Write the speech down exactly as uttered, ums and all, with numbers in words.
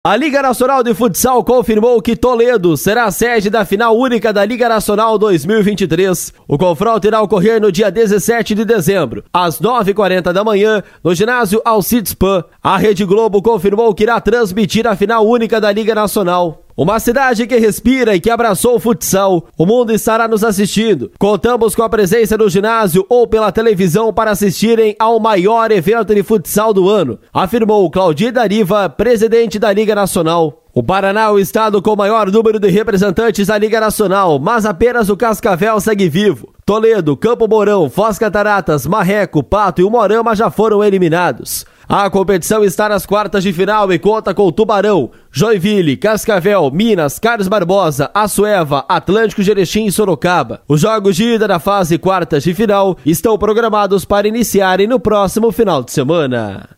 A Liga Nacional de Futsal confirmou que Toledo será a sede da final única da Liga Nacional dois mil e vinte e três. O confronto irá ocorrer no dia dezessete de dezembro, às nove e quarenta da manhã, no ginásio Alcides Pan. A Rede Globo confirmou que irá transmitir a final única da Liga Nacional. Uma cidade que respira e que abraçou o futsal. O mundo estará nos assistindo. Contamos com a presença no ginásio ou pela televisão para assistirem ao maior evento de futsal do ano, afirmou Claudir Dariva, presidente da Liga Nacional. O Paraná é o estado com o maior número de representantes da Liga Nacional, mas apenas o Cascavel segue vivo. Toledo, Campo Mourão, Foz Cataratas, Marreco, Pato e Umuarama já foram eliminados. A competição está nas quartas de final e conta com Tubarão, Joinville, Cascavel, Minas, Carlos Barbosa, Assueva, Atlântico, Jerechim e Sorocaba. Os jogos de ida da fase quartas de final estão programados para iniciarem no próximo final de semana.